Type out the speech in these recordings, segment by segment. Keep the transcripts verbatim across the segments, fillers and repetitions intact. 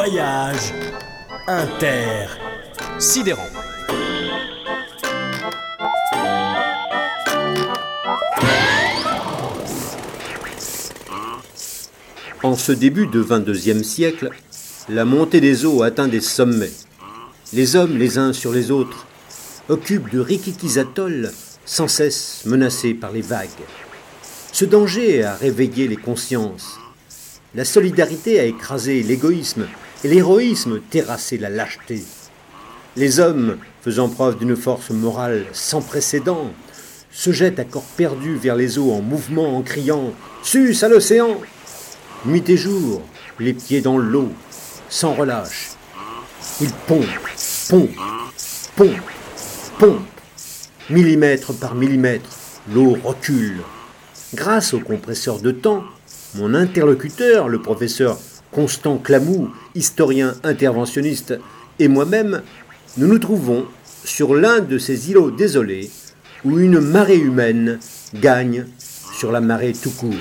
Voyage inter-sidérant. En ce début de vingt-deuxième siècle, la montée des eaux atteint des sommets. Les hommes, les uns sur les autres, occupent de rikikis atolls sans cesse menacés par les vagues. Ce danger a réveillé les consciences. La solidarité a écrasé l'égoïsme et l'héroïsme terrassé la lâcheté. Les hommes, faisant preuve d'une force morale sans précédent, se jettent à corps perdu vers les eaux en mouvement en criant « Sus à l'océan !» Nuit et jour, les pieds dans l'eau, sans relâche. Ils pompent, pompent, pompent, pompent. Millimètre par millimètre, l'eau recule. Grâce au compresseur de temps, mon interlocuteur, le professeur Constant Clamou, historien interventionniste, et moi-même, nous nous trouvons sur l'un de ces îlots désolés où une marée humaine gagne sur la marée tout court.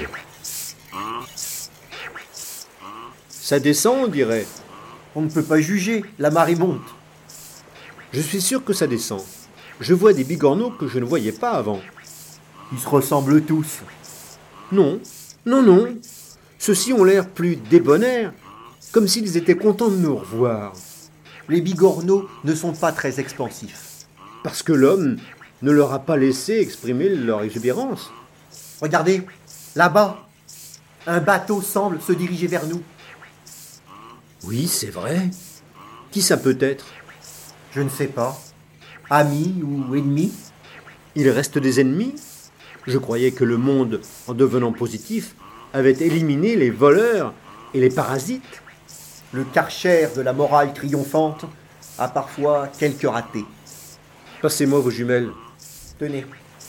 Ça descend, on dirait. On ne peut pas juger, la marée monte. Je suis sûr que ça descend. Je vois des bigorneaux que je ne voyais pas avant. Ils se ressemblent tous. Non, non, non. Ceux-ci ont l'air plus débonnaires, comme s'ils étaient contents de nous revoir. Les bigorneaux ne sont pas très expansifs. Parce que l'homme ne leur a pas laissé exprimer leur exubérance. Regardez, là-bas, un bateau semble se diriger vers nous. Oui, c'est vrai. Qui ça peut être? Je ne sais pas. Amis ou ennemis? Il reste des ennemis? Je croyais que le monde, en devenant positif, avait éliminé les voleurs et les parasites. Le Karcher de la morale triomphante a parfois quelques ratés. Passez-moi vos jumelles. Tenez.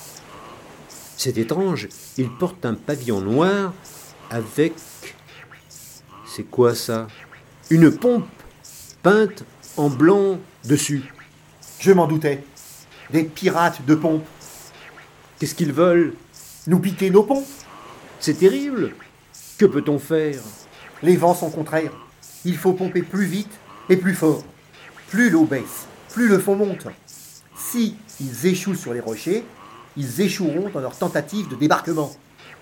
C'est étrange, il porte un pavillon noir avec... C'est quoi ça? Une pompe peinte en blanc dessus. Je m'en doutais. Des pirates de pompe. Qu'est-ce qu'ils veulent? Nous piquer nos pompes. C'est terrible. Que peut-on faire? Les vents sont contraires. Il faut pomper plus vite et plus fort. Plus l'eau baisse, plus le fond monte. Si ils échouent sur les rochers, ils échoueront dans leur tentative de débarquement.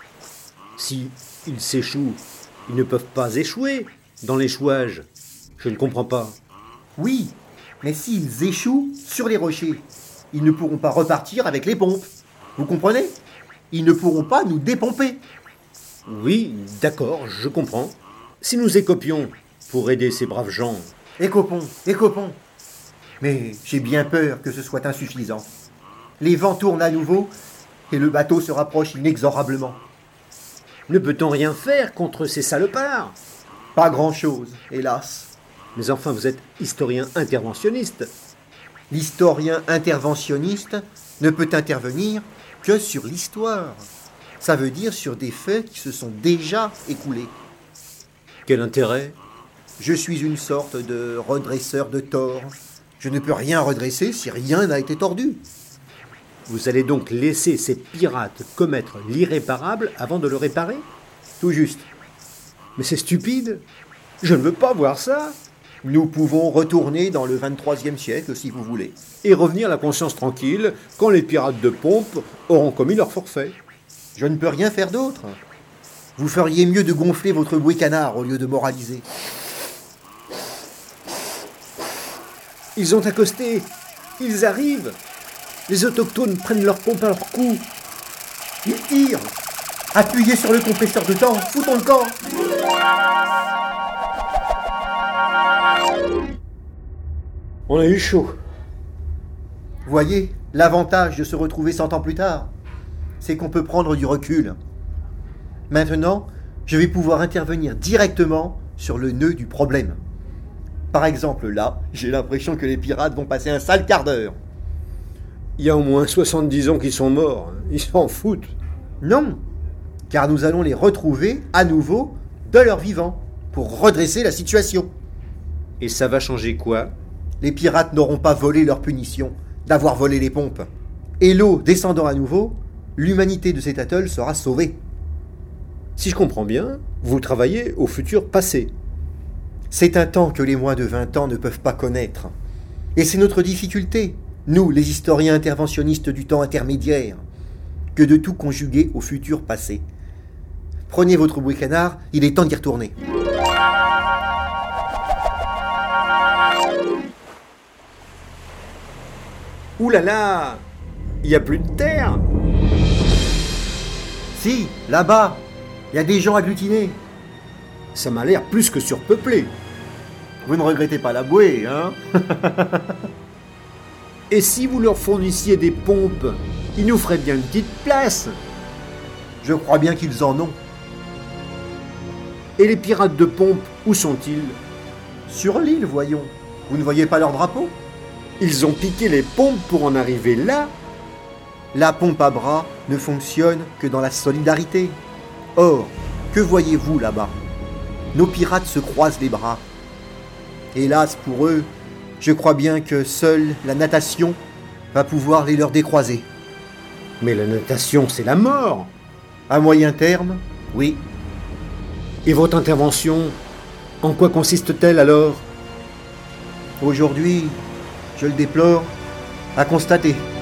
Si ils s'échouent, ils ne peuvent pas échouer dans l'échouage. Je ne comprends pas. Oui, mais s'ils échouent sur les rochers, ils ne pourront pas repartir avec les pompes. Vous comprenez? Ils ne pourront pas nous dépomper. Oui, d'accord, je comprends. Si nous écopions pour aider ces braves gens... Écopons, écopons. Mais j'ai bien peur que ce soit insuffisant. Les vents tournent à nouveau et le bateau se rapproche inexorablement. Ne peut-on rien faire contre ces salopards? Pas grand-chose, hélas. Mais enfin, vous êtes historien interventionniste. L'historien interventionniste ne peut intervenir que sur l'histoire. Ça veut dire sur des faits qui se sont déjà écoulés. Quel intérêt? Je suis une sorte de redresseur de tort. Je ne peux rien redresser si rien n'a été tordu. Vous allez donc laisser ces pirates commettre l'irréparable avant de le réparer? Tout juste. Mais c'est stupide. Je ne veux pas voir ça. Nous pouvons retourner dans le vingt-troisième siècle si vous voulez. Et revenir la conscience tranquille quand les pirates de pompe auront commis leur forfait. Je ne peux rien faire d'autre. Vous feriez mieux de gonfler votre bouée canard au lieu de moraliser. Ils ont accosté. Ils arrivent. Les autochtones prennent leur pompe à leur cou. Ils tirent. Appuyez sur le compresseur de temps. Foutons le camp. On a eu chaud. Voyez, l'avantage de se retrouver cent ans plus tard, c'est qu'on peut prendre du recul. Maintenant, je vais pouvoir intervenir directement sur le nœud du problème. Par exemple, là, j'ai l'impression que les pirates vont passer un sale quart d'heure. Il y a au moins soixante-dix ans qu'ils sont morts. Ils s'en foutent. Non, car nous allons les retrouver à nouveau de leur vivant pour redresser la situation. Et ça va changer quoi? Les pirates n'auront pas volé leur punition d'avoir volé les pompes. Et l'eau descendant à nouveau, l'humanité de cet atoll sera sauvée. Si je comprends bien, vous travaillez au futur passé. C'est un temps que les moins de vingt ans ne peuvent pas connaître. Et c'est notre difficulté, nous, les historiens interventionnistes du temps intermédiaire, que de tout conjuguer au futur passé. Prenez votre bouquinard, il est temps d'y retourner. Ouh là là, il n'y a plus de terre. Si, là-bas, il y a des gens agglutinés. Ça m'a l'air plus que surpeuplé. Vous ne regrettez pas la bouée, hein? Et si vous leur fournissiez des pompes, ils nous feraient bien une petite place. Je crois bien qu'ils en ont. Et les pirates de pompe, où sont-ils? Sur l'île, voyons. Vous ne voyez pas leur drapeau? Ils ont piqué les pompes pour en arriver là. La pompe à bras ne fonctionne que dans la solidarité. Or, que voyez-vous là-bas? Nos pirates se croisent les bras. Hélas pour eux, je crois bien que seule la natation va pouvoir les leur décroiser. Mais la natation, c'est la mort. À moyen terme, oui. Et votre intervention, en quoi consiste-t-elle alors? Aujourd'hui, je le déplore, à constater.